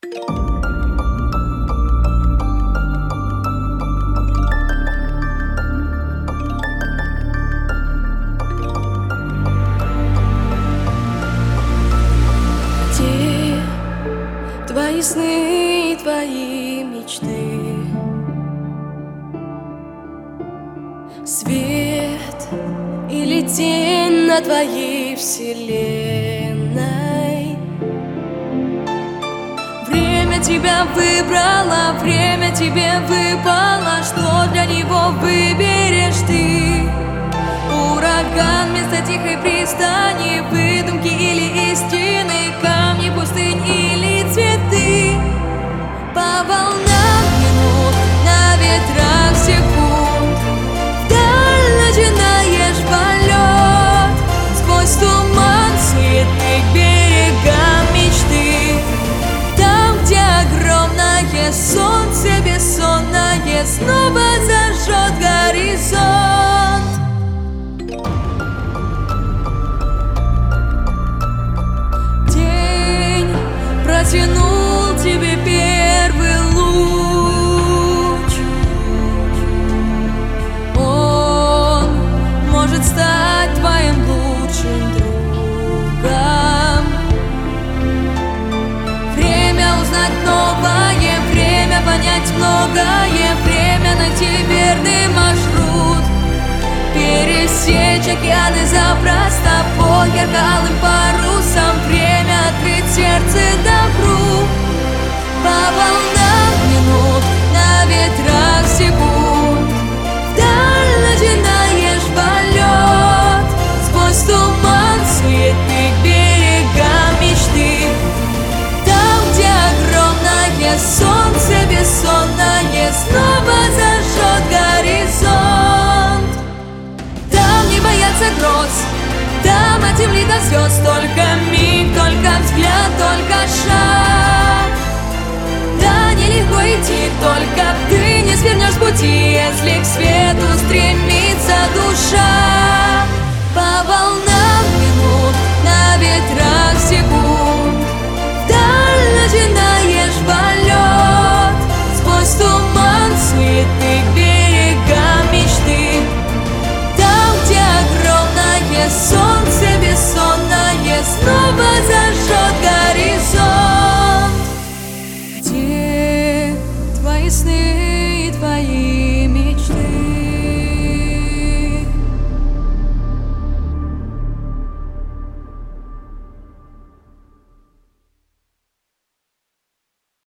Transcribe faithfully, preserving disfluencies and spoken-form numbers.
Где твои сны и твои мечты? Свет или тень на твоей вселенной? Время тебя выбрало, время тебе выпало. Что для него выберешь ты? Ураган вместо тихой пристани, выдумки или истины, камни, пустынь или цветы. По волнам минут, на ветрах секунд, вдаль начинаешь полет. Сквозь туман цветных берегам мечты, там, где огромное солнце бессонное снова зажжет горизонт. День протянул тебе первый луч. Он может стать твоим лучшим другом. Время узнать новое, время понять многое, время найти верный маршрут, пересечь океаны запросто по ярко-алым парусам, время открыть сердце добру. По волнам минут, на ветрах секунд, вдаль начинаешь полет. Сквозь туман цветных берегам мечты, там, где огромное солнце бессонное снова зажжет горизонт. Там не боятся гроз, там от земли до звезд, только миг, только взгляд, только шаг.